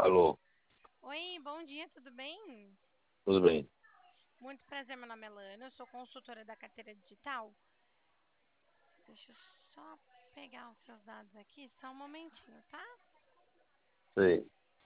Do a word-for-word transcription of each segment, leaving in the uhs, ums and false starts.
Alô, Oi, bom dia, tudo bem? tudo bem? Muito prazer, meu nome é Lana, eu sou consultora da carteira digital. Deixa eu só pegar os seus dados aqui, só um momentinho, tá? Sei.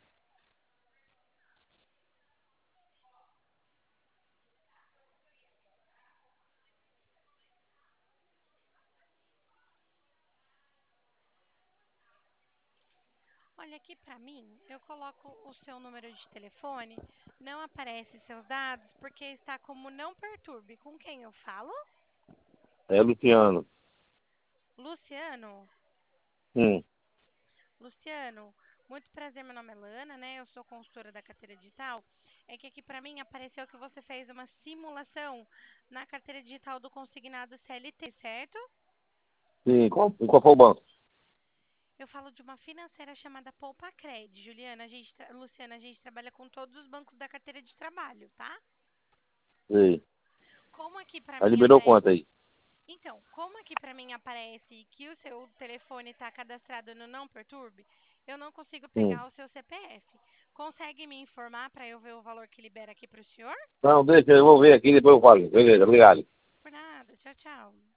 Olha aqui pra mim, eu coloco o seu número de telefone, não aparece seus dados porque está como não perturbe. Com quem eu falo? É Luciano. Luciano. Hum, Luciano, muito prazer, meu nome é Lana, né? Eu sou consultora da carteira digital. É que aqui pra mim apareceu que você fez uma simulação na carteira digital do consignado C L T, certo? sim, qual, qual foi o banco? Eu falo de uma financeira chamada Poupa-Cred. Juliana, a gente, tra- Luciana, a gente trabalha com todos os bancos da carteira de trabalho, tá? Sei. Como aqui pra Aí mim liberou aparece. quanto aí? Então, como aqui pra mim aparece que o seu telefone está cadastrado no Não Perturbe, eu não consigo Hum. pegar o seu C P F. Consegue me informar para eu ver o valor que libera aqui para o senhor? Não, deixa, eu vou ver aqui, depois eu falo. Beleza, obrigado. Por nada. Tchau, tchau.